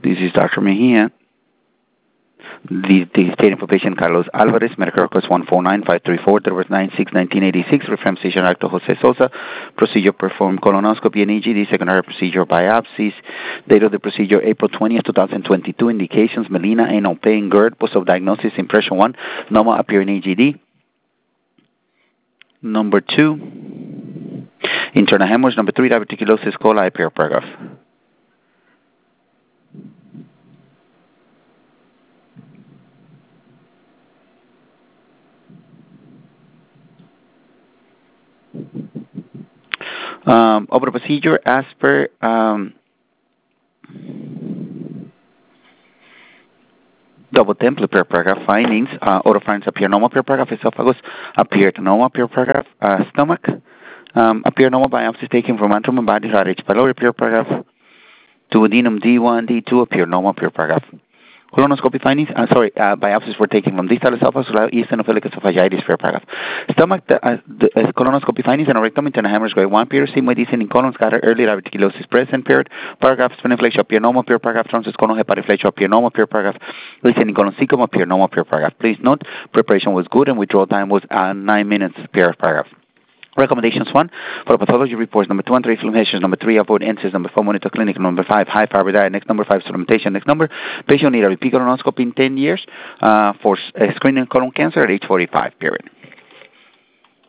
This is Dr. Mejia. The stating for patient Carlos Alvarez, medical records 149534, there was 9/6/1986, reference patient Dr. Jose Sosa, procedure performed colonoscopy and EGD, secondary procedure biopsies, date of the procedure April 20th, 2022, indications melena, anal pain, GERD, post of diagnosis, impression 1, normal appearing EGD. Number 2, internal hemorrhage. Number 3, diverticulosis coli, appear paragraph. Over the procedure, as per double template per paragraph findings, oropharynx appear normal per paragraph, esophagus appeared normal per paragraph, stomach appear normal, biopsies taken from antrum and body H. pylori per paragraph, duodenum D1, D2 appear normal per paragraph. Colonoscopy findings, biopsies were taken from distal esophagus, eosinophilic esophagitis per paragraph. Stomach, the colonoscopy findings, and rectum, internal hemorrhage grade 1 period, sigmoidis in colon, scatter, early diverticulosis present period, paragraph, spleniflexion appear normal per paragraph, transverse colon hepatoflexion appear normal per paragraph, listening colon cecum appear normal per paragraph. Please note, preparation was good and withdrawal time was 9 minutes per paragraph. Recommendations 1, for pathology reports. Number 2 and 3, inflammations. Number 3, avoid NSAIDs. Number 4, monitor clinic. Number 5, high fiber diet. Next number 5, supplementation. Next number, patient need a repeat colonoscopy in 10 years for screening colon cancer at age 45, period.